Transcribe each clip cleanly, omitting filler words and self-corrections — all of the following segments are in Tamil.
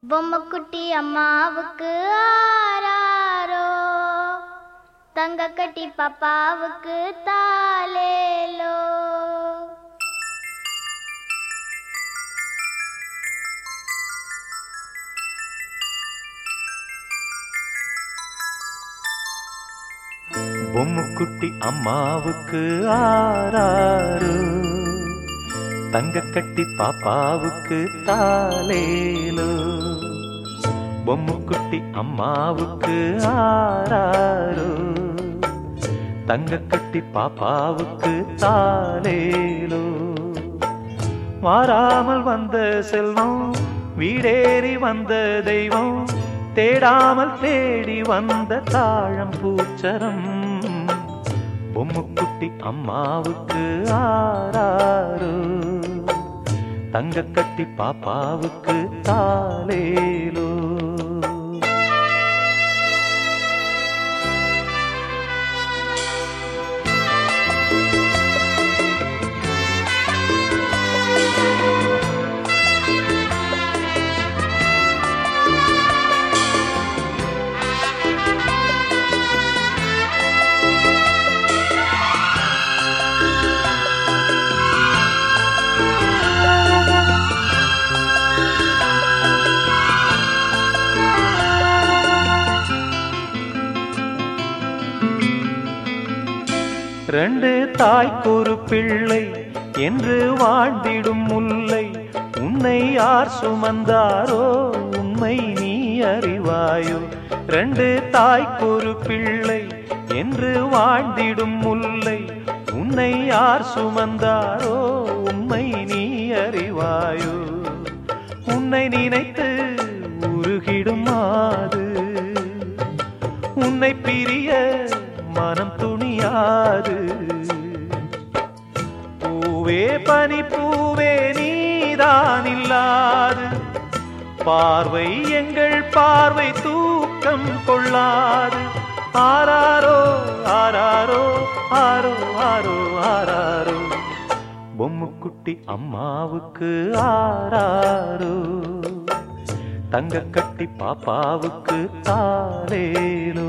பொம்மைக்குட்டி அம்மாவுக்கு ஆராரோ, தங்க கட்டி பாப்பாவுக்கு தாலேலோ. பொம்முக்குட்டி அம்மாவுக்கு ஆராரோ, தங்க கட்டி பாப்பாவுக்கு தாலேலோ. பொம்முக்குட்டி அம்மாவுக்கு ஆராரோ, தங்க கட்டி பாப்பாவுக்கு தாலேலோ. மாறாமல் வந்த செல்வம், வீடேறி வந்த தெய்வம், தேடாமல் தேடி வந்த தாழம் பூச்சரம். பொம்முக்குட்டி அம்மாவுக்கு ஆராரோ, தங்க கட்டி பாப்பாவுக்கு தாலேலோ. ரெண்டு தாய்க்கொரு பிள்ளை என்று வாழ்ந்திடும் முல்லை, உன்னை யார் சுமந்தாரோ உண்மை நீ அறிவாயோ. ரெண்டு தாய்க்கொரு பிள்ளை என்று வாழ்ந்திடும் முல்லை, உன்னை யார் சுமந்தாரோ உண்மை நீ அறிவாயோ. உன்னை நினைத்து உருகிடும் மாது, உன்னை பிரிய மனம் துணியாது. பூவே பனி பூவே நீதான் இல்லாது, பார்வை எங்கள் பார்வை தூக்கம் கொள்ளாது. ஆராரோ ஆராரோ ஆரோ ஆரோ ஆராரோ, பொம்முக்குட்டி அம்மாவுக்கு ஆராரோ, தங்க கட்டி பாப்பாவுக்கு தாலேலோ.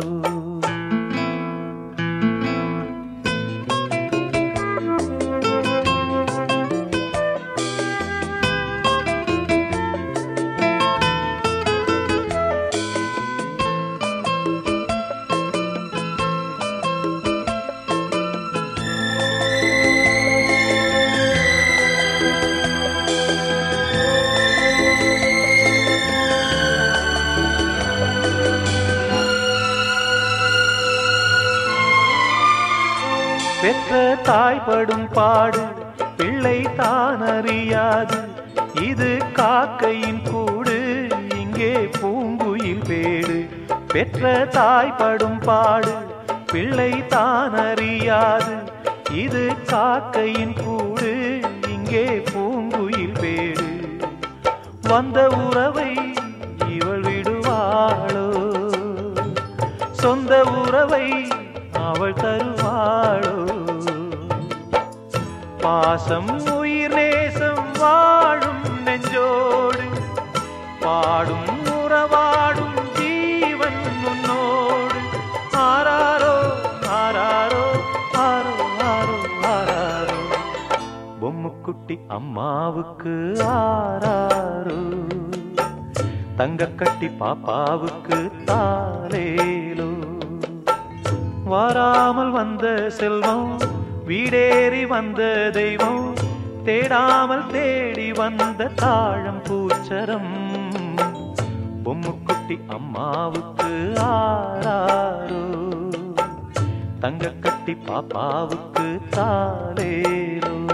பெற்ற தாய்படும் பாடு பிள்ளை தான் அறியாது. இது காக்கையின் கூடு, இங்கே பூங்குயில் வேடு. பெற்ற தாய்படும் பாடு பிள்ளை தான் அறியாது. இது காக்கையின் கூடு, இங்கே பூங்குயில் வேடு. வந்த உறவை இவள் விடுவாளோ, சொந்த உறவை அவள் தருவாளோ. பாசம் உயிர் நேசம் வாழும் நெஞ்சோடு, பாடும் உறவாடும் ஜீவன் உன்னோடு. ஆராரோ ஆராரோ ஆரோ ஆரோ ஆராரோ, பொம்முக்குட்டி அம்மாவுக்கு ஆராரோ, தங்க கட்டி பாப்பாவுக்கு தாலேலோ. வாராமல் வந்த செல்வம், வீடேறி வந்த தெய்வம், தேடாமல் தேடி வந்த தாழம் பூச்சரம். பொம்முக்குட்டி அம்மாவுக்கு ஆராரோ, தங்க கட்டி பாப்பாவுக்கு தாலேலோ.